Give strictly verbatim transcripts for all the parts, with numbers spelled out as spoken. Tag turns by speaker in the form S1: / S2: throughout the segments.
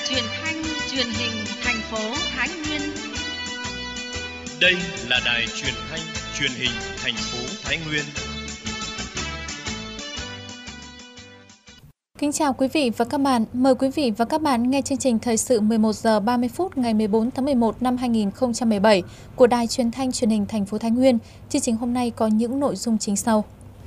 S1: truyền thanh truyền hình thành phố Thái Nguyên.
S2: Đây là đài truyền thanh truyền hình thành phố Thái Nguyên.
S3: Kính chào quý vị và các bạn. Mời quý vị và các bạn nghe chương trình thời sự mười một giờ ba mươi phút ngày mười bốn tháng mười một năm hai nghìn không trăm mười bảy của đài truyền thanh truyền hình thành phố Thái Nguyên. Chương trình hôm nay có những nội dung chính sau.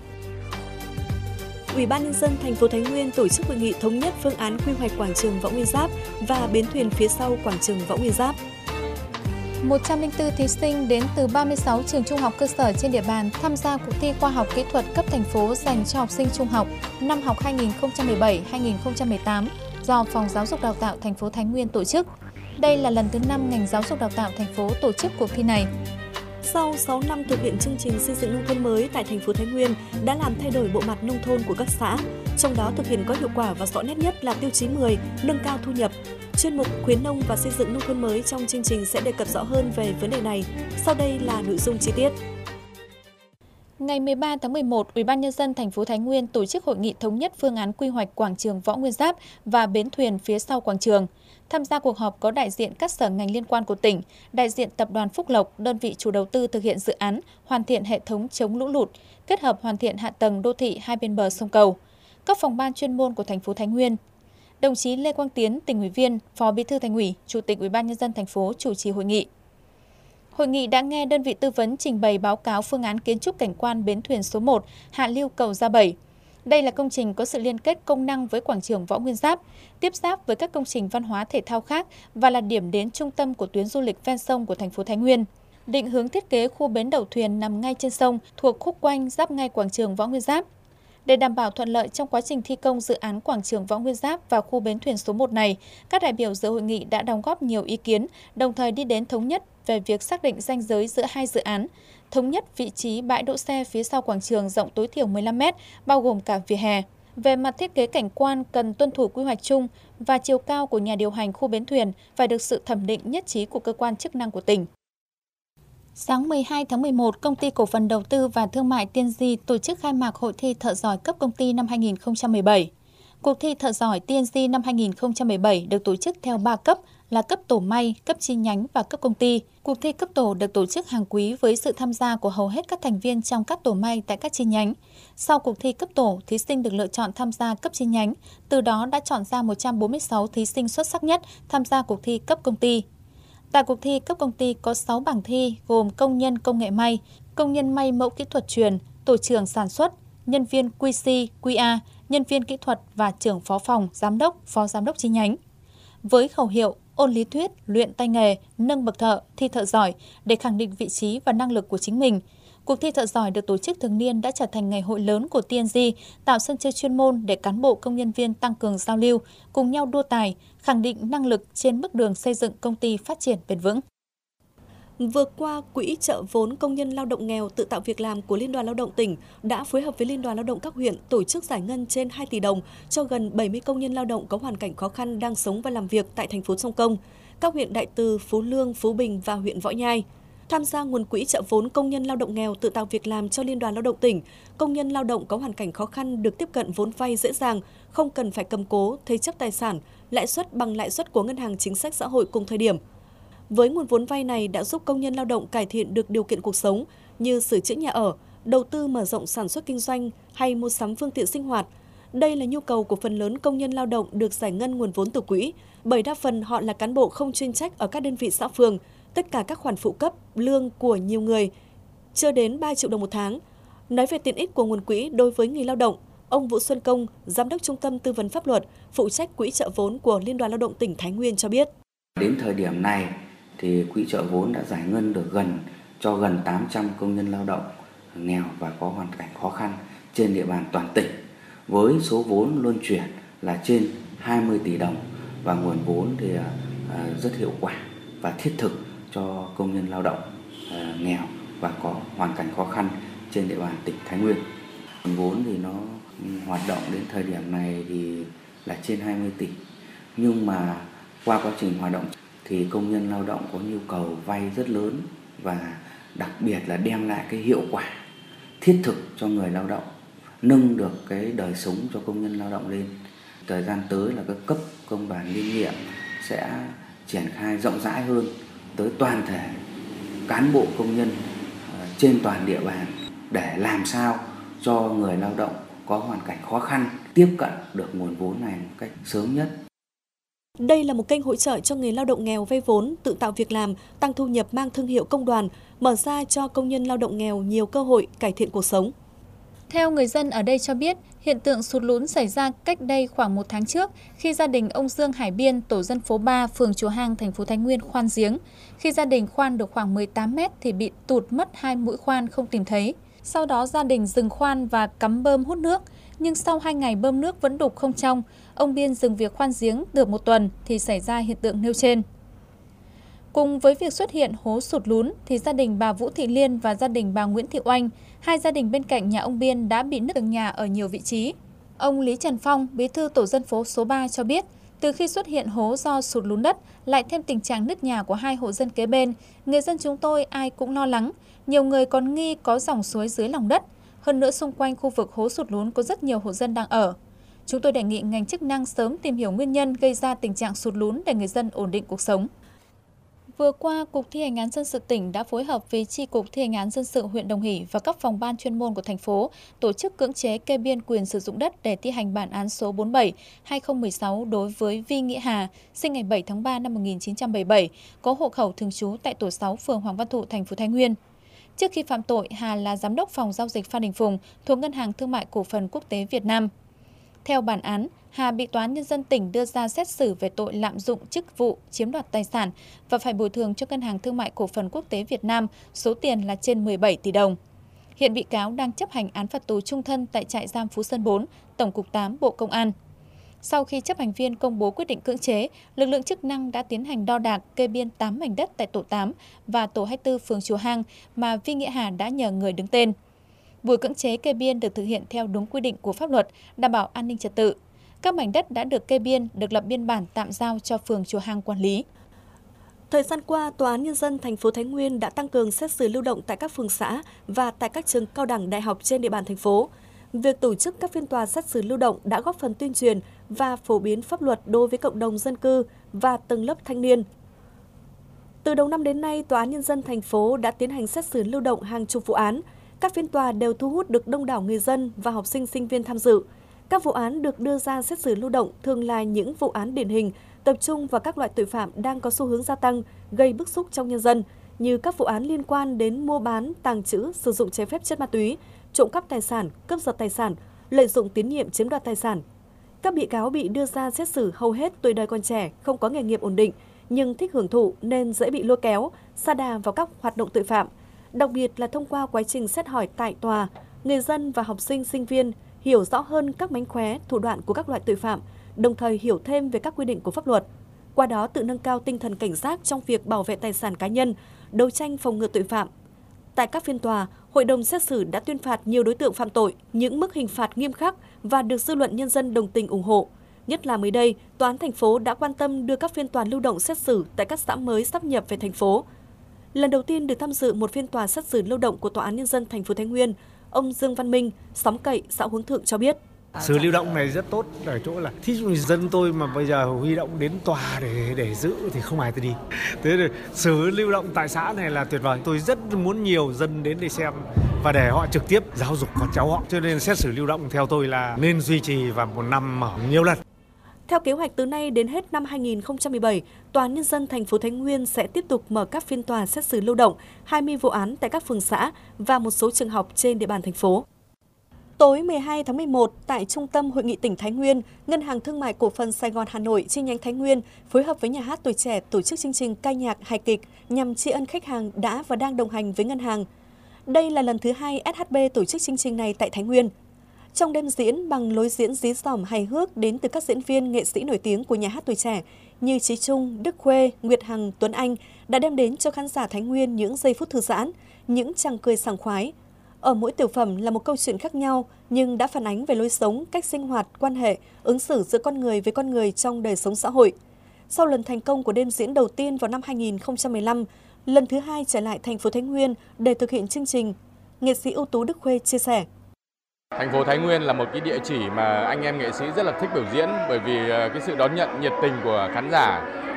S4: Ủy ban nhân dân thành phố Thái Nguyên tổ chức hội nghị thống nhất phương án quy hoạch quảng trường Võ Nguyên Giáp và bến thuyền phía sau quảng trường Võ Nguyên Giáp.
S3: một trăm lẻ bốn thí sinh đến từ ba mươi sáu trường trung học cơ sở trên địa bàn tham gia cuộc thi khoa học kỹ thuật cấp thành phố dành cho học sinh trung học năm học hai nghìn không trăm mười bảy hai nghìn không trăm mười tám do Phòng Giáo dục Đào tạo thành phố Thái Nguyên tổ chức. Đây là lần thứ năm ngành giáo dục đào tạo thành phố tổ chức cuộc thi này.
S4: Sau sáu năm thực hiện chương trình xây dựng nông thôn mới tại thành phố Thái Nguyên đã làm thay đổi bộ mặt nông thôn của các xã, trong đó thực hiện có hiệu quả và rõ nét nhất là tiêu chí mười, nâng cao thu nhập. Chuyên mục khuyến nông và xây dựng nông thôn mới trong chương trình sẽ đề cập rõ hơn về vấn đề này. Sau đây là nội dung chi tiết.
S3: Ngày mười ba tháng mười một, Ủy ban nhân dân thành phố Thái Nguyên tổ chức hội nghị thống nhất phương án quy hoạch quảng trường Võ Nguyên Giáp và bến thuyền phía sau quảng trường. Tham gia cuộc họp có đại diện các sở ngành liên quan của tỉnh, đại diện Tập đoàn Phúc Lộc, đơn vị chủ đầu tư thực hiện dự án, hoàn thiện hệ thống chống lũ lụt, kết hợp hoàn thiện hạ tầng đô thị hai bên bờ sông Cầu, các phòng ban chuyên môn của thành phố Thái Nguyên. Đồng chí Lê Quang Tiến, tỉnh ủy viên, Phó Bí thư Thành ủy, Chủ tịch Ủy ban nhân dân thành phố chủ trì hội nghị. Hội nghị đã nghe đơn vị tư vấn trình bày báo cáo phương án kiến trúc cảnh quan bến thuyền số một, hạ lưu cầu Gia Bảy. Đây là công trình có sự liên kết công năng với quảng trường Võ Nguyên Giáp, tiếp giáp với các công trình văn hóa thể thao khác và là điểm đến trung tâm của tuyến du lịch ven sông của thành phố Thái Nguyên. Định hướng thiết kế khu bến đậu thuyền nằm ngay trên sông, thuộc khúc quanh giáp ngay quảng trường Võ Nguyên Giáp. Để đảm bảo thuận lợi trong quá trình thi công dự án quảng trường Võ Nguyên Giáp và khu bến thuyền số một này, các đại biểu dự hội nghị đã đóng góp nhiều ý kiến, đồng thời đi đến thống nhất về việc xác định ranh giới giữa hai dự án, thống nhất vị trí bãi đỗ xe phía sau quảng trường rộng tối thiểu mười lăm mét, bao gồm cả vỉa hè. Về mặt thiết kế cảnh quan cần tuân thủ quy hoạch chung và chiều cao của nhà điều hành khu bến thuyền phải được sự thẩm định nhất trí của cơ quan chức năng của tỉnh. Sáng mười hai tháng mười một, Công ty Cổ phần Đầu tư và Thương mại Tiên Di tổ chức khai mạc hội thi thợ giỏi cấp công ty năm hai nghìn không trăm mười bảy. Cuộc thi thợ giỏi Tiên Di năm hai nghìn không trăm mười bảy được tổ chức theo ba cấp là cấp tổ may, cấp chi nhánh và cấp công ty. Cuộc thi cấp tổ được tổ chức hàng quý với sự tham gia của hầu hết các thành viên trong các tổ may tại các chi nhánh. Sau cuộc thi cấp tổ, thí sinh được lựa chọn tham gia cấp chi nhánh, từ đó đã chọn ra một trăm bốn mươi sáu thí sinh xuất sắc nhất tham gia cuộc thi cấp công ty. Tại cuộc thi cấp công ty có sáu bảng thi gồm công nhân công nghệ may, công nhân may mẫu kỹ thuật truyền, tổ trưởng sản xuất, nhân viên quy xê, quy a, nhân viên kỹ thuật và trưởng phó phòng, giám đốc, phó giám đốc chi nhánh. Với khẩu hiệu ôn lý thuyết, luyện tay nghề, nâng bậc thợ, thi thợ giỏi để khẳng định vị trí và năng lực của chính mình, cuộc thi thợ giỏi được tổ chức thường niên đã trở thành ngày hội lớn của tê en giê, tạo sân chơi chuyên môn để cán bộ công nhân viên tăng cường giao lưu, cùng nhau đua tài, khẳng định năng lực trên bước đường xây dựng công ty phát triển bền vững.
S4: Vừa qua, Quỹ trợ vốn công nhân lao động nghèo tự tạo việc làm của Liên đoàn Lao động tỉnh đã phối hợp với Liên đoàn Lao động các huyện tổ chức giải ngân trên hai tỷ đồng cho gần bảy mươi công nhân lao động có hoàn cảnh khó khăn đang sống và làm việc tại thành phố Sông Công, các huyện Đại Từ, Phú Lương, Phú Bình và huyện Võ Nhai. Tham gia nguồn quỹ trợ vốn công nhân lao động nghèo tự tạo việc làm cho Liên đoàn Lao động tỉnh, công nhân lao động có hoàn cảnh khó khăn được tiếp cận vốn vay dễ dàng, không cần phải cầm cố, thế chấp tài sản, lãi suất bằng lãi suất của Ngân hàng Chính sách Xã hội cùng thời điểm. Với nguồn vốn vay này đã giúp công nhân lao động cải thiện được điều kiện cuộc sống như sửa chữa nhà ở, đầu tư mở rộng sản xuất kinh doanh hay mua sắm phương tiện sinh hoạt. Đây là nhu cầu của phần lớn công nhân lao động được giải ngân nguồn vốn từ quỹ, bởi đa phần họ là cán bộ không chuyên trách ở các đơn vị xã phường. Tất cả các khoản phụ cấp, lương của nhiều người chưa đến ba triệu đồng một tháng. Nói về tiện ích của nguồn quỹ đối với người lao động, ông Vũ Xuân Công, Giám đốc Trung tâm Tư vấn Pháp luật, phụ trách quỹ trợ vốn của Liên đoàn Lao động tỉnh Thái Nguyên cho biết.
S5: Đến thời điểm này, thì quỹ trợ vốn đã giải ngân được gần cho gần tám trăm công nhân lao động nghèo và có hoàn cảnh khó khăn trên địa bàn toàn tỉnh, với số vốn luân chuyển là trên hai mươi tỷ đồng và nguồn vốn thì rất hiệu quả và thiết thực cho công nhân lao động nghèo và có hoàn cảnh khó khăn trên địa bàn tỉnh Thái Nguyên. Nguồn vốn thì nó hoạt động đến thời điểm này thì là trên hai mươi tỷ, nhưng mà qua quá trình hoạt động thì công nhân lao động có nhu cầu vay rất lớn và đặc biệt là đem lại cái hiệu quả thiết thực cho người lao động, nâng được cái đời sống cho công nhân lao động lên. Thời gian tới là các cấp công đoàn liên nhiệm sẽ triển khai rộng rãi hơn tới toàn thể cán bộ công nhân trên toàn địa bàn để làm sao cho người lao động có hoàn cảnh khó khăn tiếp cận được nguồn vốn này một cách sớm nhất.
S4: Đây là một kênh hỗ trợ cho người lao động nghèo vay vốn, tự tạo việc làm, tăng thu nhập mang thương hiệu công đoàn, mở ra cho công nhân lao động nghèo nhiều cơ hội cải thiện cuộc sống.
S3: Theo người dân ở đây cho biết, hiện tượng sụt lún xảy ra cách đây khoảng một tháng trước khi gia đình ông Dương Hải Biên, tổ dân phố ba, phường Chùa Hang, thành phố Thái Nguyên khoan giếng. Khi gia đình khoan được khoảng mười tám mét thì bị tụt mất hai mũi khoan không tìm thấy. Sau đó gia đình dừng khoan và cắm bơm hút nước, nhưng sau hai ngày bơm nước vẫn đục không trong. Ông Biên dừng việc khoan giếng được một tuần thì xảy ra hiện tượng nêu trên. Cùng với việc xuất hiện hố sụt lún thì gia đình bà Vũ Thị Liên và gia đình bà Nguyễn Thị Oanh, hai gia đình bên cạnh nhà ông Biên đã bị nứt tường nhà ở nhiều vị trí. Ông Lý Trần Phong, bí thư tổ dân phố số ba cho biết, từ khi xuất hiện hố do sụt lún đất, lại thêm tình trạng nứt nhà của hai hộ dân kế bên, người dân chúng tôi ai cũng lo lắng. Nhiều người còn nghi có dòng suối dưới lòng đất. Hơn nữa xung quanh khu vực hố sụt lún có rất nhiều hộ dân đang ở. Chúng tôi đề nghị ngành chức năng sớm tìm hiểu nguyên nhân gây ra tình trạng sụt lún để người dân ổn định cuộc sống. Vừa qua, Cục Thi hành án dân sự tỉnh đã phối hợp với Chi cục Thi hành án dân sự huyện Đồng Hỷ và các phòng ban chuyên môn của thành phố tổ chức cưỡng chế kê biên quyền sử dụng đất để thi hành bản án số bốn mươi bảy trên hai nghìn không trăm mười sáu đối với Vi Nghĩa Hà, sinh ngày bảy tháng ba năm một nghìn chín trăm bảy mươi bảy, có hộ khẩu thường trú tại tổ sáu, phường Hoàng Văn Thụ, thành phố Thái Nguyên. Trước khi phạm tội, Hà là giám đốc phòng giao dịch Phan Đình Phùng thuộc Ngân hàng Thương mại Cổ phần Quốc tế Việt Nam. Theo bản án, Hà bị Tòa án Nhân dân tỉnh đưa ra xét xử về tội lạm dụng chức vụ, chiếm đoạt tài sản và phải bồi thường cho Ngân hàng Thương mại Cổ phần Quốc tế Việt Nam số tiền là trên mười bảy tỷ đồng. Hiện bị cáo đang chấp hành án phạt tù chung thân tại trại giam Phú Sơn bốn, Tổng cục tám, Bộ Công an. Sau khi chấp hành viên công bố quyết định cưỡng chế, lực lượng chức năng đã tiến hành đo đạc kê biên tám mảnh đất tại tổ tám và tổ hai mươi tư phường Chùa Hang mà Vi Nghĩa Hà đã nhờ người đứng tên. Buổi cưỡng chế kê biên được thực hiện theo đúng quy định của pháp luật, đảm bảo an ninh trật tự. Các mảnh đất đã được kê biên, được lập biên bản tạm giao cho phường Chùa Hang quản lý.
S4: Thời gian qua, Tòa án Nhân dân thành phố Thái Nguyên đã tăng cường xét xử lưu động tại các phường xã và tại các trường cao đẳng đại học trên địa bàn thành phố. Việc tổ chức các phiên tòa xét xử lưu động đã góp phần tuyên truyền và phổ biến pháp luật đối với cộng đồng dân cư và tầng lớp thanh niên. Từ đầu năm đến nay, Tòa án Nhân dân thành phố đã tiến hành xét xử lưu động hàng chục vụ án. Các phiên tòa đều thu hút được đông đảo người dân và học sinh sinh viên tham dự. Các vụ án được đưa ra xét xử lưu động thường là những vụ án điển hình, tập trung vào các loại tội phạm đang có xu hướng gia tăng, gây bức xúc trong nhân dân, như các vụ án liên quan đến mua bán, tàng trữ, sử dụng trái phép chất ma túy, trộm cắp tài sản, cướp giật tài sản, lợi dụng tín nhiệm chiếm đoạt tài sản. Các bị cáo bị đưa ra xét xử hầu hết tuổi đời còn trẻ, không có nghề nghiệp ổn định, nhưng thích hưởng thụ nên dễ bị lôi kéo, sa đà vào các hoạt động tội phạm. Đặc biệt là thông qua quá trình xét hỏi tại tòa, người dân và học sinh, sinh viên hiểu rõ hơn các mánh khóe, thủ đoạn của các loại tội phạm, đồng thời hiểu thêm về các quy định của pháp luật. Qua đó tự nâng cao tinh thần cảnh giác trong việc bảo vệ tài sản cá nhân, đấu tranh phòng ngừa tội phạm. Tại các phiên tòa, Hội đồng xét xử đã tuyên phạt nhiều đối tượng phạm tội những mức hình phạt nghiêm khắc và được dư luận nhân dân đồng tình ủng hộ. Nhất là mới đây, Tòa án thành phố đã quan tâm đưa các phiên tòa lưu động xét xử tại các xã mới sáp nhập về thành phố. Lần đầu tiên được tham dự một phiên tòa xét xử lưu động của Tòa án Nhân dân thành phố Thái Nguyên, ông Dương Văn Minh, xóm Cậy, xã Hướng Thượng cho biết.
S6: Xử lưu động này rất tốt ở chỗ là thí dụ dân tôi mà bây giờ huy động đến tòa để để giữ thì không ai tôi đi. Thế rồi xử lưu động tại xã này là tuyệt vời. Tôi rất muốn nhiều dân đến để xem và để họ trực tiếp giáo dục con cháu họ. Cho nên xét xử lưu động theo tôi là nên duy trì và một năm mở nhiều lần.
S4: Theo kế hoạch từ nay đến hết năm hai nghìn không trăm mười bảy, Tòa án Nhân dân thành phố Thái Nguyên sẽ tiếp tục mở các phiên tòa xét xử lưu động hai mươi vụ án tại các phường xã và một số trường học trên địa bàn thành phố. Tối mười hai tháng mười một, tại Trung tâm Hội nghị tỉnh Thái Nguyên, Ngân hàng Thương mại Cổ phần Sài Gòn Hà Nội chi nhánh Thái Nguyên phối hợp với Nhà hát Tuổi Trẻ tổ chức chương trình ca nhạc hài kịch nhằm tri ân khách hàng đã và đang đồng hành với ngân hàng. Đây là lần thứ hai ét hát bê tổ chức chương trình này tại Thái Nguyên. Trong đêm diễn bằng lối diễn dí dỏm hài hước đến từ các diễn viên nghệ sĩ nổi tiếng của Nhà hát Tuổi Trẻ như Chí Trung, Đức Khuê, Nguyệt Hằng, Tuấn Anh đã đem đến cho khán giả Thái Nguyên những giây phút thư giãn, những tràng cười sảng khoái. Ở mỗi tiểu phẩm là một câu chuyện khác nhau nhưng đã phản ánh về lối sống, cách sinh hoạt, quan hệ, ứng xử giữa con người với con người trong đời sống xã hội. Sau lần thành công của đêm diễn đầu tiên vào năm hai nghìn không trăm mười lăm, lần thứ hai trở lại thành phố Thái Nguyên để thực hiện chương trình, nghệ sĩ ưu tú Đức Khuê chia sẻ.
S7: Thành phố Thái Nguyên là một cái địa chỉ mà anh em nghệ sĩ rất là thích biểu diễn bởi vì cái sự đón nhận nhiệt tình của khán giả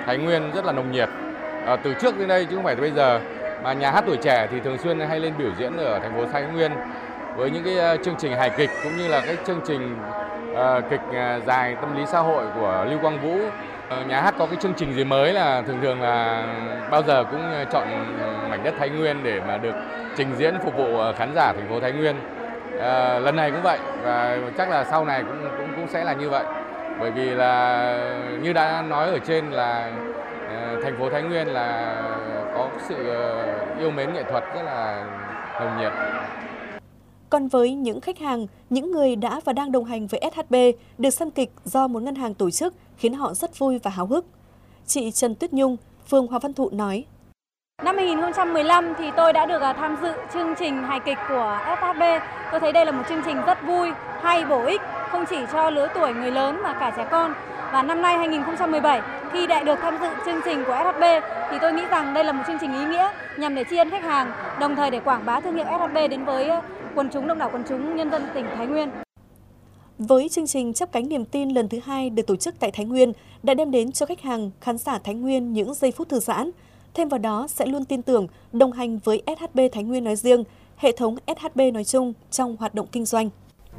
S7: Thái Nguyên rất là nồng nhiệt. À, từ trước đến đây chứ không phải từ bây giờ, mà nhà hát tuổi trẻ thì thường xuyên hay lên biểu diễn ở thành phố Thái Nguyên với những cái chương trình hài kịch cũng như là cái chương trình uh, kịch uh, dài tâm lý xã hội của Lưu Quang Vũ. Uh, nhà hát có cái chương trình gì mới là thường thường là bao giờ cũng chọn mảnh đất Thái Nguyên để mà được trình diễn phục vụ khán giả thành phố Thái Nguyên. Uh, lần này cũng vậy và chắc là sau này cũng cũng cũng sẽ là như vậy. Bởi vì là như đã nói ở trên là uh, thành phố Thái Nguyên là có sự uh, yêu mến nghệ thuật rất là nồng nhiệt.
S4: Còn với những khách hàng, những người đã và đang đồng hành với ét hát bê được xem kịch do một ngân hàng tổ chức khiến họ rất vui và háo hức. Chị Trần Tuyết Nhung, phường Hòa Văn Thụ nói:
S8: Năm hai nghìn không trăm mười lăm thì tôi đã được tham dự chương trình hài kịch của ét hát bê. Tôi thấy đây là một chương trình rất vui, hay, bổ ích, không chỉ cho lứa tuổi người lớn mà cả trẻ con. Và năm nay hai nghìn không trăm mười bảy, khi đã được tham dự chương trình của ét hát bê thì tôi nghĩ rằng đây là một chương trình ý nghĩa nhằm để tri ân khách hàng, đồng thời để quảng bá thương hiệu ét hát bê đến với quần chúng, đông đảo quần chúng nhân dân tỉnh Thái Nguyên.
S4: Với chương trình Chắp cánh niềm tin lần thứ hai được tổ chức tại Thái Nguyên đã đem đến cho khách hàng, khán giả Thái Nguyên những giây phút thư giãn. Thêm vào đó sẽ luôn tin tưởng, đồng hành với ét hát bê Thái Nguyên nói riêng, hệ thống ét hát bê nói chung trong hoạt động kinh doanh.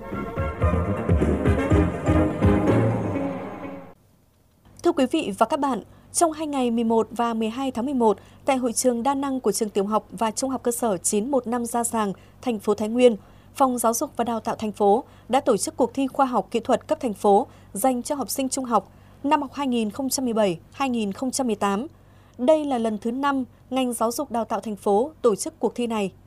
S4: Thưa quý vị và các bạn, trong hai ngày mười một và mười hai tháng mười một, tại hội trường đa năng của trường tiểu học và trung học cơ sở chín một năm Gia Sàng, thành phố Thái Nguyên, Phòng Giáo dục và Đào tạo thành phố đã tổ chức cuộc thi khoa học kỹ thuật cấp thành phố dành cho học sinh trung học năm học hai nghìn không trăm mười bảy hai nghìn không trăm mười tám. Đây là lần thứ năm ngành giáo dục đào tạo thành phố tổ chức cuộc thi này.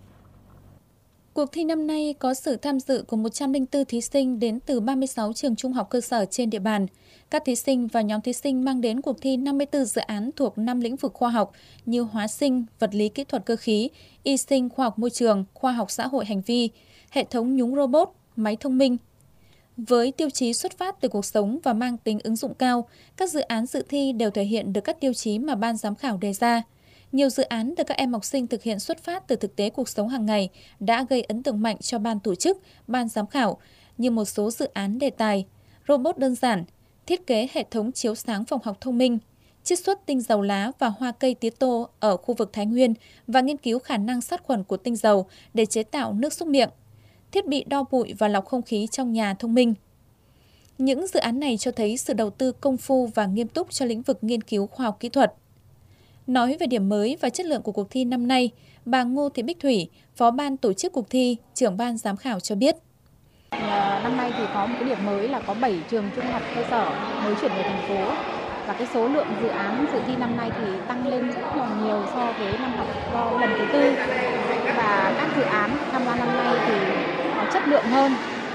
S3: Cuộc thi năm nay có sự tham dự của một trăm lẻ bốn thí sinh đến từ ba mươi sáu trường trung học cơ sở trên địa bàn. Các thí sinh và nhóm thí sinh mang đến cuộc thi năm mươi tư dự án thuộc năm lĩnh vực khoa học như hóa sinh, vật lý kỹ thuật cơ khí, y sinh khoa học môi trường, khoa học xã hội hành vi, hệ thống nhúng robot, máy thông minh. Với tiêu chí xuất phát từ cuộc sống và mang tính ứng dụng cao, các dự án dự thi đều thể hiện được các tiêu chí mà ban giám khảo đề ra. Nhiều dự án được các em học sinh thực hiện xuất phát từ thực tế cuộc sống hàng ngày đã gây ấn tượng mạnh cho ban tổ chức, ban giám khảo, như một số dự án đề tài, robot đơn giản, thiết kế hệ thống chiếu sáng phòng học thông minh, chiết xuất tinh dầu lá và hoa cây tía tô ở khu vực Thái Nguyên và nghiên cứu khả năng sát khuẩn của tinh dầu để chế tạo nước súc miệng, thiết bị đo bụi và lọc không khí trong nhà thông minh. Những dự án này cho thấy sự đầu tư công phu và nghiêm túc cho lĩnh vực nghiên cứu khoa học kỹ thuật. Nói về điểm mới và chất lượng của cuộc thi năm nay, bà Ngô Thị Bích Thủy, Phó ban tổ chức cuộc thi, trưởng ban giám khảo cho biết.
S9: Năm nay thì có một cái điểm mới là có bảy trường trung học cơ sở mới chuyển về thành phố. Và cái số lượng dự án dự thi năm nay thì tăng lên rất là nhiều so với năm học lần thứ tư. Và các dự án tham gia năm nay thì có chất lượng hơn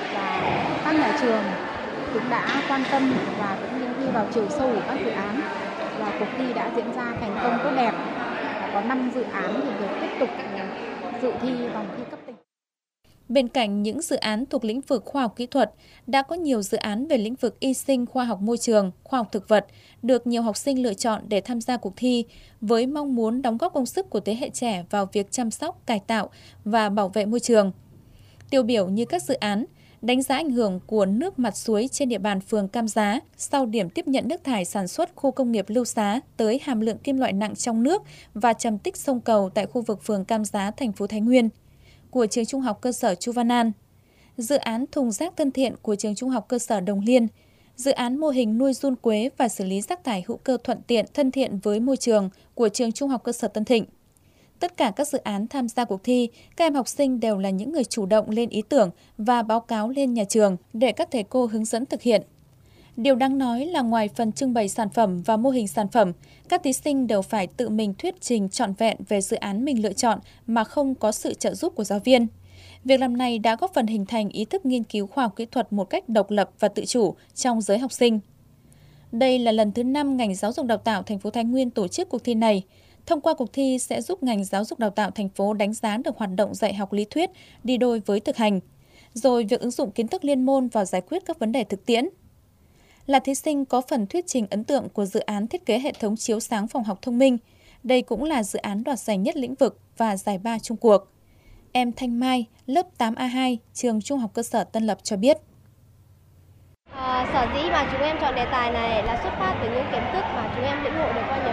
S9: và các nhà trường cũng đã quan tâm và cũng như đi vào chiều sâu của các dự án. Và cuộc thi đã diễn ra thành công tốt đẹp. Và có năm dự án thì được tiếp tục dự thi vòng thi cấp tỉnh.
S3: Bên cạnh những dự án thuộc lĩnh vực khoa học kỹ thuật, đã có nhiều dự án về lĩnh vực y sinh, khoa học môi trường, khoa học thực vật được nhiều học sinh lựa chọn để tham gia cuộc thi với mong muốn đóng góp công sức của thế hệ trẻ vào việc chăm sóc, cải tạo và bảo vệ môi trường. Tiêu biểu như các dự án đánh giá ảnh hưởng của nước mặt suối trên địa bàn phường Cam Giá sau điểm tiếp nhận nước thải sản xuất khu công nghiệp Lưu Xá tới hàm lượng kim loại nặng trong nước và trầm tích sông Cầu tại khu vực phường Cam Giá, thành phố Thái Nguyên, của trường trung học cơ sở Chu Văn An, dự án thùng rác thân thiện của trường trung học cơ sở Đồng Liên, dự án mô hình nuôi giun quế và xử lý rác thải hữu cơ thuận tiện thân thiện với môi trường của trường trung học cơ sở Tân Thịnh. Tất cả các dự án tham gia cuộc thi, các em học sinh đều là những người chủ động lên ý tưởng và báo cáo lên nhà trường để các thầy cô hướng dẫn thực hiện. Điều đáng nói là ngoài phần trưng bày sản phẩm và mô hình sản phẩm, các thí sinh đều phải tự mình thuyết trình trọn vẹn về dự án mình lựa chọn mà không có sự trợ giúp của giáo viên. Việc làm này đã góp phần hình thành ý thức nghiên cứu khoa học kỹ thuật một cách độc lập và tự chủ trong giới học sinh. Đây là lần thứ năm ngành giáo dục đào tạo thành phố Thái Nguyên tổ chức cuộc thi này. Thông qua cuộc thi sẽ giúp ngành giáo dục đào tạo thành phố đánh giá được hoạt động dạy học lý thuyết đi đôi với thực hành, rồi việc ứng dụng kiến thức liên môn vào giải quyết các vấn đề thực tiễn. Là thí sinh có phần thuyết trình ấn tượng của dự án thiết kế hệ thống chiếu sáng phòng học thông minh. Đây cũng là dự án đoạt giải nhất lĩnh vực và giải ba chung cuộc. Em Thanh Mai, lớp tám A hai, trường trung học cơ sở Tân Lập cho biết.
S10: À, sở dĩ mà chúng em chọn đề tài này là xuất phát từ những kiến thức mà chúng em lĩnh ngộ được qua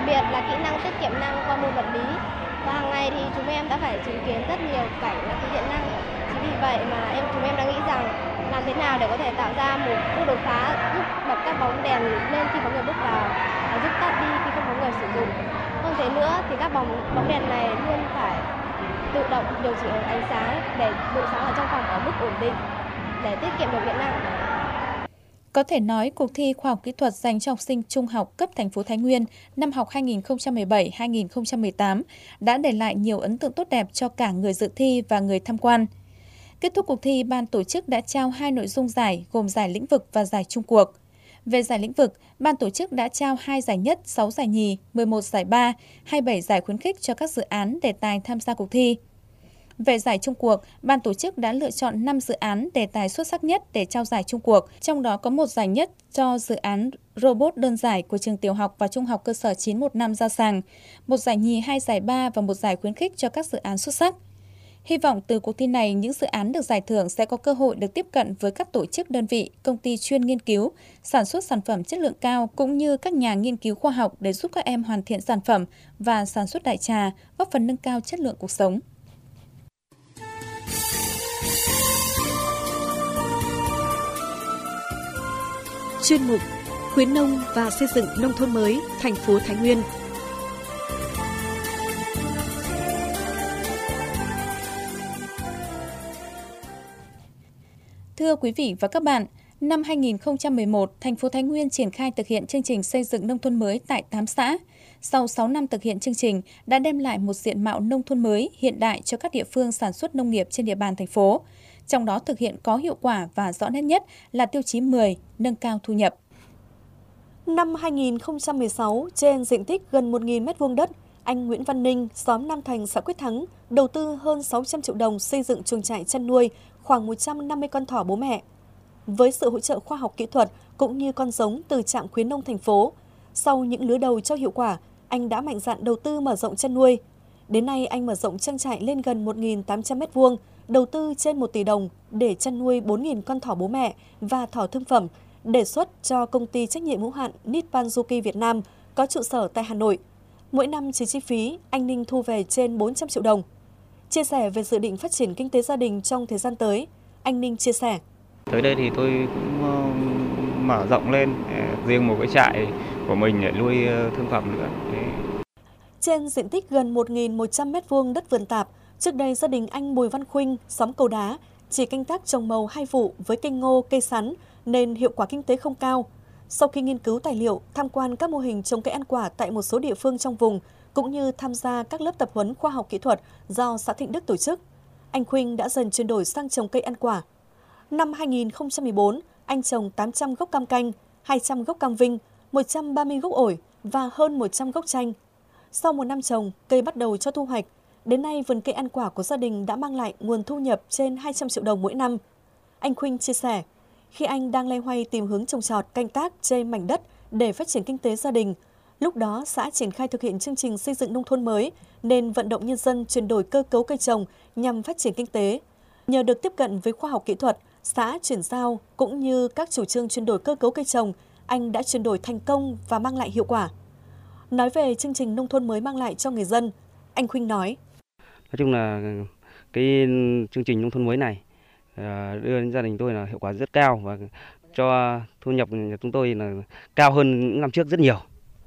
S10: biệt là kỹ năng tiết kiệm năng qua môn vật lý. Và hàng ngày thì chúng em đã phải chứng kiến rất nhiều cảnh thủy điện năng. Chính vì vậy mà em chúng em đang nghĩ rằng làm thế nào để có thể tạo ra một bước đột phá giúp bật các bóng đèn lên khi có người bước vào và giúp tắt đi khi không có người sử dụng. Hơn thế nữa thì các bóng bóng đèn này luôn phải tự động điều chỉnh ánh sáng để độ sáng ở trong phòng ở mức ổn định để tiết kiệm được điện năng.
S3: Có thể nói, cuộc thi khoa học kỹ thuật dành cho học sinh trung học cấp thành phố Thái Nguyên năm học hai nghìn không trăm mười bảy hai nghìn không trăm mười tám đã để lại nhiều ấn tượng tốt đẹp cho cả người dự thi và người tham quan. Kết thúc cuộc thi, ban tổ chức đã trao hai nội dung giải gồm giải lĩnh vực và giải chung cuộc. Về giải lĩnh vực, ban tổ chức đã trao hai giải nhất, sáu giải nhì, mười một giải ba, hai mươi bảy giải khuyến khích cho các dự án đề tài tham gia cuộc thi. Về giải chung cuộc, ban tổ chức đã lựa chọn năm dự án đề tài xuất sắc nhất để trao giải chung cuộc, trong đó có một giải nhất cho dự án robot đơn giải của trường tiểu học và trung học cơ sở chín một năm Gia Sàng, một giải nhì, hai giải ba và một giải khuyến khích cho các dự án xuất sắc. Hy vọng từ cuộc thi này, những dự án được giải thưởng sẽ có cơ hội được tiếp cận với các tổ chức đơn vị, công ty chuyên nghiên cứu, sản xuất sản phẩm chất lượng cao cũng như các nhà nghiên cứu khoa học để giúp các em hoàn thiện sản phẩm và sản xuất đại trà, góp phần nâng cao chất lượng cuộc sống.
S4: Chuyên mục khuyến nông và xây dựng nông thôn mới thành phố Thái Nguyên.
S3: Thưa quý vị và các bạn, năm hai nghìn không trăm mười một, thành phố Thái Nguyên triển khai thực hiện chương trình xây dựng nông thôn mới tại tám xã. Sau sáu năm thực hiện chương trình đã đem lại một diện mạo nông thôn mới hiện đại cho các địa phương sản xuất nông nghiệp trên địa bàn thành phố. Trong đó thực hiện có hiệu quả và rõ nét nhất là tiêu chí mười, nâng cao thu nhập.
S4: Năm hai nghìn không trăm mười sáu, trên diện tích gần một nghìn mét vuông đất, anh Nguyễn Văn Ninh, xóm Nam Thành, xã Quyết Thắng, đầu tư hơn sáu trăm triệu đồng xây dựng chuồng trại chăn nuôi khoảng một trăm năm mươi con thỏ bố mẹ. Với sự hỗ trợ khoa học kỹ thuật cũng như con giống từ trạm khuyến nông thành phố, sau những lứa đầu cho hiệu quả, anh đã mạnh dạn đầu tư mở rộng chăn nuôi. Đến nay, anh mở rộng trang trại lên gần một nghìn tám trăm mét vuông, đầu tư trên một tỷ đồng để chăn nuôi bốn nghìn con thỏ bố mẹ và thỏ thương phẩm, đề xuất cho công ty trách nhiệm hữu hạn Nippanzuki Việt Nam có trụ sở tại Hà Nội. Mỗi năm trừ chi phí, anh Ninh thu về trên bốn trăm triệu đồng. Chia sẻ về dự định phát triển kinh tế gia đình trong thời gian tới, anh Ninh chia sẻ.
S11: Tới đây thì tôi cũng mở rộng lên riêng một cái trại của mình để nuôi thương phẩm nữa.
S4: Trên diện tích gần một nghìn một trăm mét vuông đất vườn tạp, trước đây gia đình anh Bùi Văn Khuynh, xóm Cầu Đá, chỉ canh tác trồng màu hai vụ với cây ngô, cây sắn nên hiệu quả kinh tế không cao. Sau khi nghiên cứu tài liệu, tham quan các mô hình trồng cây ăn quả tại một số địa phương trong vùng, cũng như tham gia các lớp tập huấn khoa học kỹ thuật do xã Thịnh Đức tổ chức, anh Khuynh đã dần chuyển đổi sang trồng cây ăn quả. Năm hai nghìn không trăm mười bốn, anh trồng tám trăm gốc cam canh, hai trăm gốc cam vinh, một trăm ba mươi gốc ổi và hơn một trăm gốc chanh. Sau một năm trồng, cây bắt đầu cho thu hoạch. Đến nay, vườn cây ăn quả của gia đình đã mang lại nguồn thu nhập trên hai trăm triệu đồng mỗi năm. Anh Khuynh chia sẻ, khi anh đang loay hoay tìm hướng trồng trọt canh tác trên mảnh đất để phát triển kinh tế gia đình, lúc đó xã triển khai thực hiện chương trình xây dựng nông thôn mới nên vận động nhân dân chuyển đổi cơ cấu cây trồng nhằm phát triển kinh tế. Nhờ được tiếp cận với khoa học kỹ thuật, xã chuyển giao cũng như các chủ trương chuyển đổi cơ cấu cây trồng, anh đã chuyển đổi thành công và mang lại hiệu quả. Nói về chương trình nông thôn mới mang lại cho người dân, anh Khuynh nói.
S11: Nói chung là cái chương trình nông thôn mới này đưa đến gia đình tôi là hiệu quả rất cao và cho thu nhập của chúng tôi là cao hơn những năm trước rất nhiều.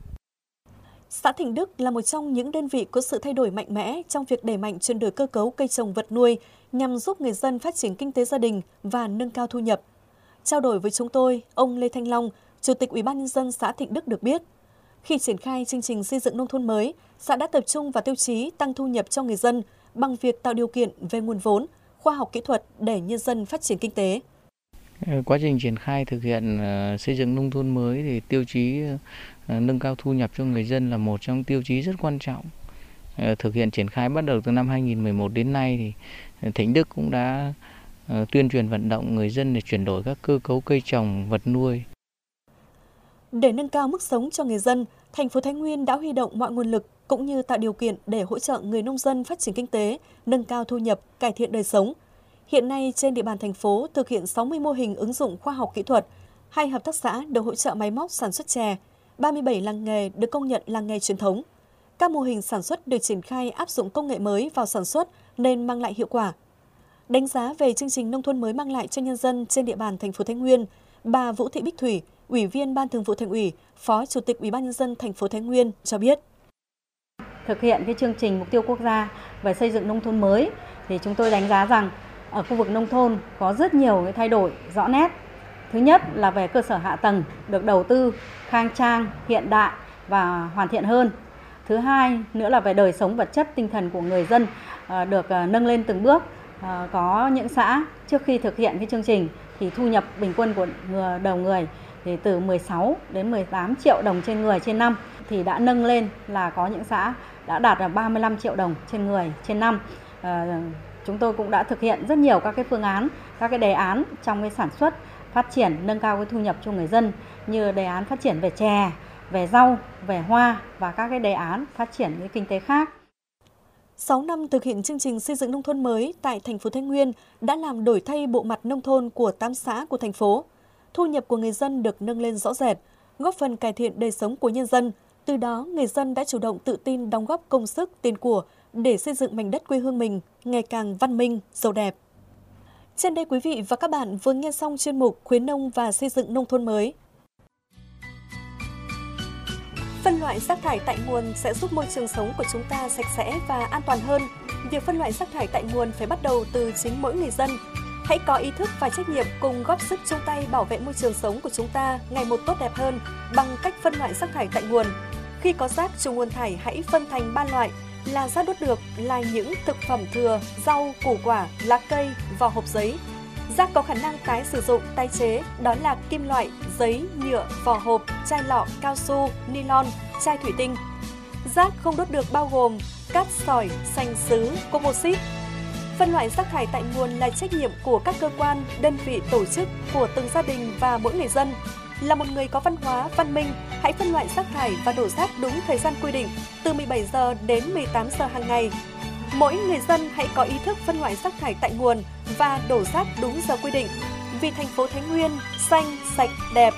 S4: Xã Thịnh Đức là một trong những đơn vị có sự thay đổi mạnh mẽ trong việc đẩy mạnh chuyển đổi cơ cấu cây trồng vật nuôi nhằm giúp người dân phát triển kinh tế gia đình và nâng cao thu nhập. Trao đổi với chúng tôi, ông Lê Thanh Long, Chủ tịch Ủy ban nhân dân xã Thịnh Đức được biết, khi triển khai chương trình xây dựng nông thôn mới, xã đã tập trung vào tiêu chí tăng thu nhập cho người dân bằng việc tạo điều kiện về nguồn vốn, khoa học kỹ thuật để nhân dân phát triển kinh tế.
S12: Quá trình triển khai thực hiện uh, xây dựng nông thôn mới thì tiêu chí uh, nâng cao thu nhập cho người dân là một trong tiêu chí rất quan trọng. Uh, thực hiện triển khai bắt đầu từ năm hai nghìn không trăm mười một đến nay thì Thịnh Đức cũng đã uh, tuyên truyền vận động người dân để chuyển đổi các cơ cấu cây trồng, vật nuôi.
S4: Để nâng cao mức sống cho người dân, thành phố Thái Nguyên đã huy động mọi nguồn lực cũng như tạo điều kiện để hỗ trợ người nông dân phát triển kinh tế, nâng cao thu nhập, cải thiện đời sống. Hiện nay, trên địa bàn thành phố thực hiện sáu mươi mô hình ứng dụng khoa học kỹ thuật, hai hợp tác xã được hỗ trợ máy móc sản xuất chè, ba mươi bảy làng nghề được công nhận làng nghề truyền thống. Các mô hình sản xuất được triển khai áp dụng công nghệ mới vào sản xuất nên mang lại hiệu quả. Đánh giá về chương trình nông thôn mới mang lại cho nhân dân trên địa bàn thành phố Thái Nguyên, bà Vũ Thị Bích Thủy, Ủy viên Ban Thường vụ Thành ủy, Phó Chủ tịch Ủy ban nhân dân thành phố Thái Nguyên cho biết.
S13: Thực hiện cái chương trình mục tiêu quốc gia về xây dựng nông thôn mới thì chúng tôi đánh giá rằng ở khu vực nông thôn có rất nhiều cái thay đổi rõ nét. Thứ nhất là về cơ sở hạ tầng được đầu tư khang trang, hiện đại và hoàn thiện hơn. Thứ hai nữa là về đời sống vật chất tinh thần của người dân được nâng lên từng bước. Có những xã trước khi thực hiện cái chương trình thì thu nhập bình quân của người, đầu người thì từ mười sáu đến mười tám triệu đồng trên người trên năm, thì đã nâng lên là có những xã đã đạt là ba mươi lăm triệu đồng trên người trên năm. À, chúng tôi cũng đã thực hiện rất nhiều các cái phương án, các cái đề án trong cái sản xuất, phát triển, nâng cao cái thu nhập cho người dân, như đề án phát triển về chè, về rau, về hoa và các cái đề án phát triển cái kinh tế khác.
S4: sáu năm thực hiện chương trình xây dựng nông thôn mới tại thành phố Thái Nguyên đã làm đổi thay bộ mặt nông thôn của tám xã của thành phố. Thu nhập của người dân được nâng lên rõ rệt, góp phần cải thiện đời sống của nhân dân. Từ đó, người dân đã chủ động tự tin đóng góp công sức, tiền của để xây dựng mảnh đất quê hương mình ngày càng văn minh, giàu đẹp. Trên đây quý vị và các bạn vừa nghe xong chuyên mục Khuyến nông và xây dựng nông thôn mới. Phân loại rác thải tại nguồn sẽ giúp môi trường sống của chúng ta sạch sẽ và an toàn hơn. Việc phân loại rác thải tại nguồn phải bắt đầu từ chính mỗi người dân. Hãy có ý thức và trách nhiệm cùng góp sức chung tay bảo vệ môi trường sống của chúng ta ngày một tốt đẹp hơn bằng cách phân loại rác thải tại nguồn. Khi có rác trùng nguồn thải hãy phân thành ba loại là rác đốt được là những thực phẩm thừa, rau, củ quả, lá cây, vỏ hộp giấy. Rác có khả năng tái sử dụng, tái chế đó là kim loại, giấy, nhựa, vỏ hộp, chai lọ, cao su, nylon, chai thủy tinh. Rác không đốt được bao gồm cát sỏi, sành sứ, composite. Phân loại rác thải tại nguồn là trách nhiệm của các cơ quan, đơn vị, tổ chức, của từng gia đình và mỗi người dân. Là một người có văn hóa, văn minh, hãy phân loại rác thải và đổ rác đúng thời gian quy định, từ mười bảy giờ đến mười tám giờ hàng ngày. Mỗi người dân hãy có ý thức phân loại rác thải tại nguồn và đổ rác đúng giờ quy định. Vì thành phố Thái Nguyên xanh, sạch, đẹp.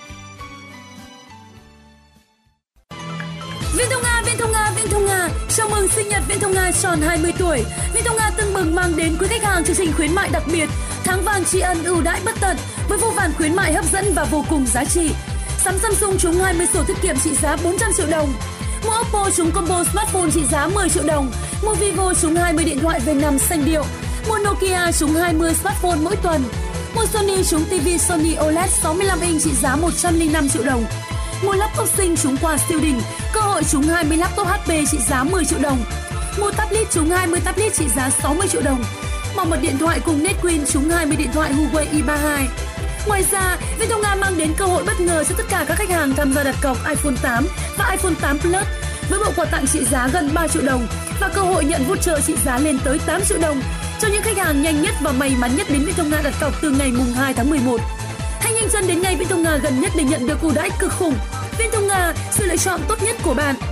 S14: Viên Thông Nga, Viên Thông Nga, Viên Thông Nga, chào mừng sinh nhật Viên Thông Nga tròn hai mươi tuổi. Viên Thông Nga tưng bừng mang đến quý khách hàng chương trình khuyến mại đặc biệt, tháng vàng tri ân ưu đãi bất tận với vô vàn khuyến mại hấp dẫn và vô cùng giá trị. Sắm Samsung trúng hai mươi sổ tiết kiệm trị giá bốn trăm triệu đồng. Mua Oppo trúng combo smartphone trị giá mười triệu đồng. Mua Vivo trúng hai mươi điện thoại V năm xanh điệu. Mua Nokia trúng hai mươi smartphone mỗi tuần. Mua Sony trúng ti vi Sony ô led sáu mươi lăm inch trị giá một trăm lẻ năm triệu đồng. Mua laptop sinh trúng quà siêu đỉnh, cơ hội trúng hai mươi laptop hát pê trị giá mười triệu đồng. Mua tablet trúng hai mươi tablet trị giá sáu mươi triệu đồng. Bảo mật điện thoại cùng Netwin trúng hai mươi điện thoại Huawei i ba hai. Ngoài ra, Viên Thông Nga mang đến cơ hội bất ngờ cho tất cả các khách hàng tham gia đặt cọc iPhone tám và iPhone tám Plus với bộ quà tặng trị giá gần ba triệu đồng và cơ hội nhận voucher trị giá lên tới tám triệu đồng cho những khách hàng nhanh nhất và may mắn nhất đến Viên Thông Nga đặt cọc từ ngày mùng hai tháng mười một. Hãy nhanh chân đến ngay Viên Thông Nga gần nhất để nhận được ưu đãi cực khủng. Viên Thông Nga, sự lựa chọn tốt nhất của bạn.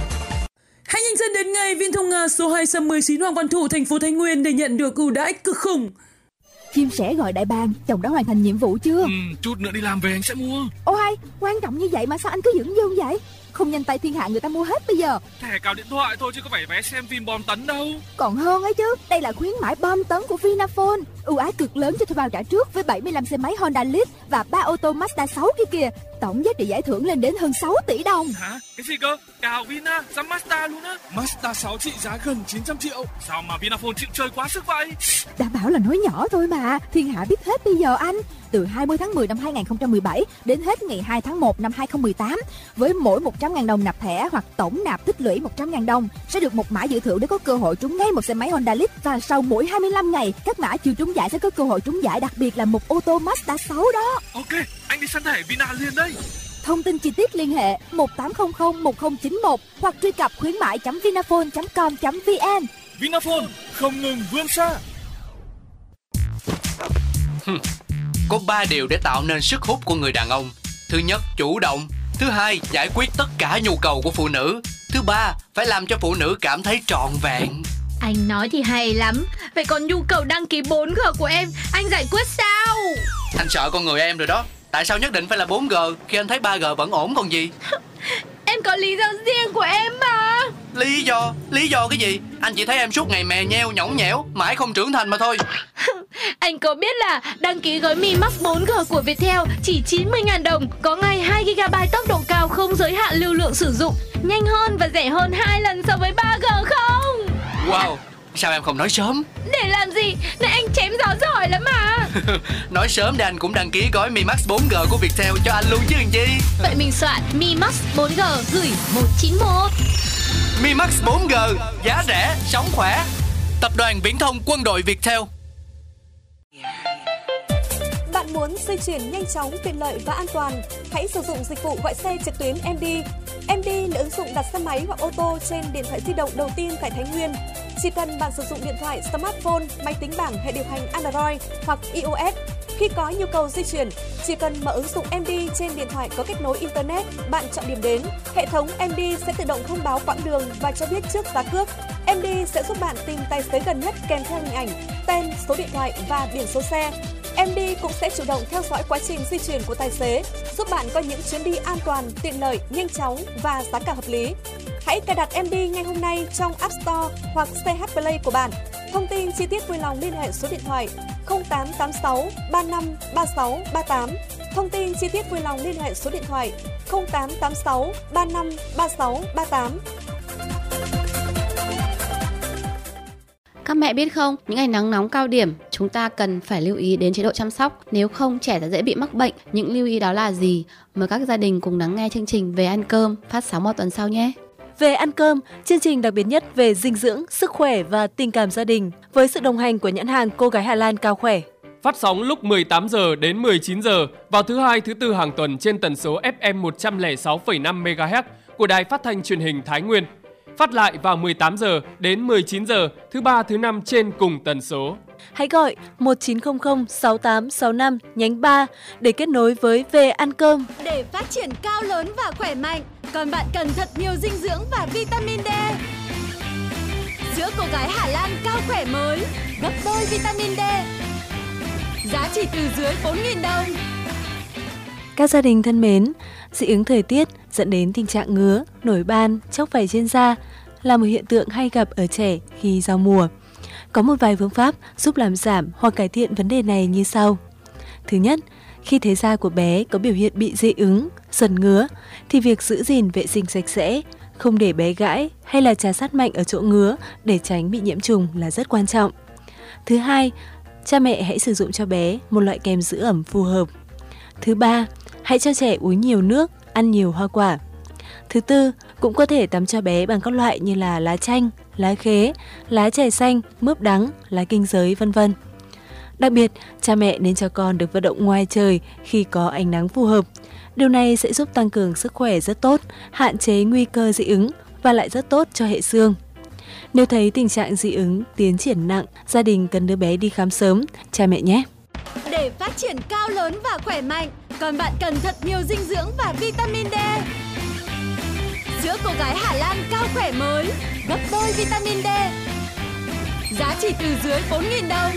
S14: Hãy nhanh chân đến ngay Viên Thông Nga số hai trăm mười chín Hoàng Văn Thụ, thành phố Thái Nguyên để nhận được ưu đãi cực khủng.
S15: Chim sẻ gọi đại bàng, chồng đã hoàn thành nhiệm vụ chưa?
S16: Ừ, chút nữa đi làm về anh sẽ mua.
S15: Ô hay, quan trọng như vậy mà sao anh cứ dưỡng dưng vậy? Không nhanh tay thiên hạ người ta mua hết bây giờ.
S16: Thẻ cào điện thoại thôi chứ có phải vé xem phim bom tấn đâu.
S15: Còn hơn ấy chứ, đây là khuyến mãi bom tấn của Vinaphone. Ưu ái cực lớn cho thuê bao trả trước với bảy mươi lăm xe máy Honda Lead và ba ô tô Mazda sáu kia kìa. Tổng giá trị giải thưởng lên đến hơn sáu tỷ đồng.
S16: Hả? Cái gì cơ? Cào Vina, dám Mazda luôn á. Mazda sáu trị giá gần chín trăm triệu. Sao mà Vinaphone chịu chơi quá sức vậy?
S15: Đã bảo là nói nhỏ thôi mà, thiên hạ biết hết bây giờ anh. Từ hai mươi tháng mười năm hai nghìn không trăm mười bảy đến hết ngày hai tháng một năm hai nghìn không trăm mười tám, với mỗi một trăm nghìn đồng nạp thẻ hoặc tổng nạp tích lũy một trăm nghìn đồng sẽ được một mã dự thưởng để có cơ hội trúng ngay một xe máy Honda Lead, và sau mỗi hai mươi lăm ngày các mã chưa trúng giải sẽ có cơ hội trúng giải đặc biệt là một ô tô Mazda sáu đó.
S16: Ok, anh đi săn thẻ Vina liền đây.
S15: Thông tin chi tiết liên hệ một tám không không một không chín một hoặc truy cập khuyến mại chấm vinaphone chấm com chấm vn.
S16: Vinaphone không ngừng vươn xa.
S17: Có ba điều để tạo nên sức hút của người đàn ông. Thứ nhất, chủ động. Thứ hai, giải quyết tất cả nhu cầu của phụ nữ. Thứ ba, phải làm cho phụ nữ cảm thấy trọn vẹn.
S18: Anh nói thì hay lắm. Vậy còn nhu cầu đăng ký bốn G của em, anh giải quyết sao?
S17: Anh sợ con người em rồi đó. Tại sao nhất định phải là bốn G khi anh thấy ba G vẫn ổn còn gì?
S18: Em có lý do riêng của em mà.
S17: Lý do? Lý do cái gì? Anh chỉ thấy em suốt ngày mè nheo, nhõng nhẽo, mãi không trưởng thành mà thôi.
S18: Anh có biết là đăng ký gói Mi Max bốn G của Viettel chỉ chín mươi nghìn đồng, có ngay hai gi ga bai tốc độ cao không giới hạn lưu lượng sử dụng, nhanh hơn và rẻ hơn hai lần so với ba G không?
S17: Wow, sao em không nói sớm?
S18: Để làm gì? Này anh chém gió giỏi lắm mà.
S17: Nói sớm để anh cũng đăng ký gói Mi Max bốn G của Viettel cho anh luôn chứ làm gì.
S18: Vậy mình soạn Mi Max bốn G gửi một chín một.
S17: Mi Max bốn G, giá rẻ, sống khỏe. Tập đoàn Viễn thông Quân đội Viettel.
S4: Bạn muốn di chuyển nhanh chóng, tiện lợi và an toàn? Hãy sử dụng dịch vụ gọi xe trực tuyến em đê. em đê là ứng dụng đặt xe máy hoặc ô tô trên điện thoại di động đầu tiên tại Thái Nguyên. Chỉ cần bạn sử dụng điện thoại smartphone, máy tính bảng, hệ điều hành Android hoặc i ô ét. Khi có nhu cầu di chuyển, chỉ cần mở ứng dụng em đê trên điện thoại có kết nối Internet, bạn chọn điểm đến. Hệ thống em đê sẽ tự động thông báo quãng đường và cho biết trước giá cước. em đê sẽ giúp bạn tìm tài xế gần nhất kèm theo hình ảnh, tên, số điện thoại và biển số xe. em đê cũng sẽ chủ động theo dõi quá trình di chuyển của tài xế, giúp bạn có những chuyến đi an toàn, tiện lợi, nhanh chóng và giá cả hợp lý. Hãy cài đặt em đê ngay hôm nay trong App Store hoặc xê hát Play của bạn. Thông tin chi tiết vui lòng liên hệ số điện thoại không tám tám sáu ba năm ba sáu ba tám. Thông tin chi tiết vui lòng liên hệ số điện thoại không tám tám sáu ba năm ba sáu ba tám.
S19: Các mẹ biết không, những ngày nắng nóng cao điểm, chúng ta cần phải lưu ý đến chế độ chăm sóc, nếu không trẻ sẽ dễ bị mắc bệnh. Những lưu ý đó là gì? Mời các gia đình cùng lắng nghe chương trình Về ăn cơm phát sóng vào tuần sau nhé.
S4: Về ăn cơm, chương trình đặc biệt nhất về dinh dưỡng, sức khỏe và tình cảm gia đình với sự đồng hành của nhãn hàng Cô gái Hà Lan Cao Khỏe.
S20: Phát sóng lúc mười tám giờ đến mười chín giờ vào thứ hai, thứ tư hàng tuần trên tần số ép em một trăm lẻ sáu phẩy năm mê ga héc của Đài Phát thanh Truyền hình Thái Nguyên. Phát lại vào mười tám giờ đến mười chín giờ thứ ba, thứ năm trên cùng tần số.
S4: Hãy gọi một chín không không sáu tám sáu năm nhánh ba để kết nối với Về ăn cơm.
S14: Để phát triển cao lớn và khỏe mạnh, còn bạn cần thật nhiều dinh dưỡng và vitamin D. Sữa Cô gái Hà Lan Cao Khỏe mới, gấp đôi vitamin D. Giá chỉ từ dưới bốn nghìn đồng.
S4: Các gia đình thân mến, dị ứng thời tiết dẫn đến tình trạng ngứa, nổi ban, chóc vảy trên da là một hiện tượng hay gặp ở trẻ khi giao mùa. Có một vài phương pháp giúp làm giảm hoặc cải thiện vấn đề này như sau. Thứ nhất, khi thấy da của bé có biểu hiện bị dị ứng, sần ngứa, thì việc giữ gìn vệ sinh sạch sẽ, không để bé gãi hay là trà sát mạnh ở chỗ ngứa để tránh bị nhiễm trùng là rất quan trọng. Thứ hai, cha mẹ hãy sử dụng cho bé một loại kem giữ ẩm phù hợp. Thứ ba, hãy cho trẻ uống nhiều nước, ăn nhiều hoa quả. Thứ tư, cũng có thể tắm cho bé bằng các loại như là lá chanh, lá khế, lá chè xanh, mướp đắng, lá kinh giới, vân vân. Đặc biệt, cha mẹ nên cho con được vận động ngoài trời khi có ánh nắng phù hợp. Điều này sẽ giúp tăng cường sức khỏe rất tốt, hạn chế nguy cơ dị ứng và lại rất tốt cho hệ xương. Nếu thấy tình trạng dị ứng tiến triển nặng, gia đình cần đưa bé đi khám sớm, cha mẹ nhé.
S14: Để phát triển cao lớn và khỏe mạnh, còn bạn cần thật nhiều dinh dưỡng và vitamin D. Sữa Cô gái Hà Lan Cao Khỏe mới, gấp đôi vitamin D. Giá chỉ từ dưới bốn nghìn đồng.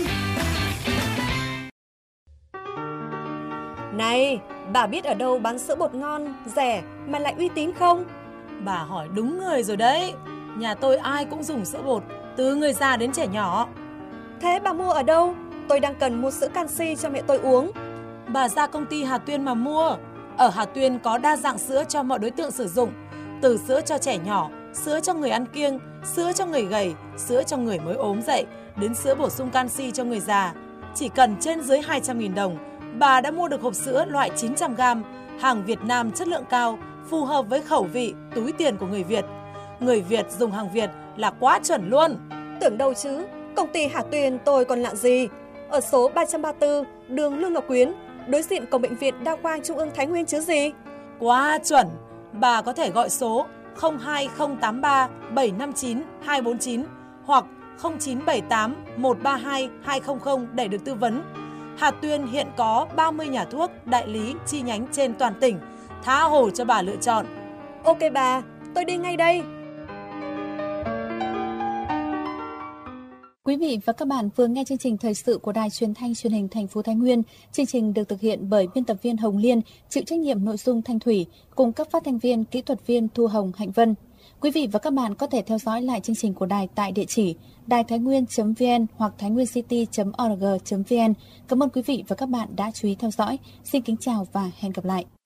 S4: Này, bà biết ở đâu bán sữa bột ngon, rẻ mà lại uy tín không?
S21: Bà hỏi đúng người rồi đấy. Nhà tôi ai cũng dùng sữa bột, từ người già đến trẻ nhỏ.
S4: Thế bà mua ở đâu? Tôi đang cần mua sữa canxi cho mẹ tôi uống.
S21: Bà ra công ty Hà Tuyên mà mua. Ở Hà Tuyên có đa dạng sữa cho mọi đối tượng sử dụng. Từ sữa cho trẻ nhỏ, sữa cho người ăn kiêng, sữa cho người gầy, sữa cho người mới ốm dậy, đến sữa bổ sung canxi cho người già. Chỉ cần trên dưới hai trăm nghìn đồng, bà đã mua được hộp sữa loại chín trăm gam, hàng Việt Nam chất lượng cao, phù hợp với khẩu vị, túi tiền của người Việt. Người Việt dùng hàng Việt là quá chuẩn luôn.
S4: Tưởng đâu chứ, công ty Hà Tuyên tôi còn lạ gì. Ở số ba trăm ba mươi tư, đường Lương Ngọc Quyến, đối diện cổng bệnh viện Đa khoa Trung ương Thái Nguyên chứ gì.
S21: Quá chuẩn. Bà có thể gọi số không hai không tám ba bảy năm chín hai bốn chín hoặc không chín bảy tám một ba hai hai không không để được tư vấn. Hà Tuyên hiện có ba mươi nhà thuốc, đại lý, chi nhánh trên toàn tỉnh, tha hồ cho bà lựa chọn.
S4: Ok bà, tôi đi ngay đây.
S3: Quý vị và các bạn vừa nghe chương trình thời sự của Đài Truyền thanh Truyền hình thành phố Thái Nguyên. Chương trình được thực hiện bởi biên tập viên Hồng Liên, chịu trách nhiệm nội dung Thanh Thủy, cùng các phát thanh viên, kỹ thuật viên Thu Hồng, Hạnh Vân. Quý vị và các bạn có thể theo dõi lại chương trình của đài tại địa chỉ đài thái nguyên chấm vn hoặc thái nguyên city chấm org chấm vn. Cảm ơn quý vị và các bạn đã chú ý theo dõi. Xin kính chào và hẹn gặp lại.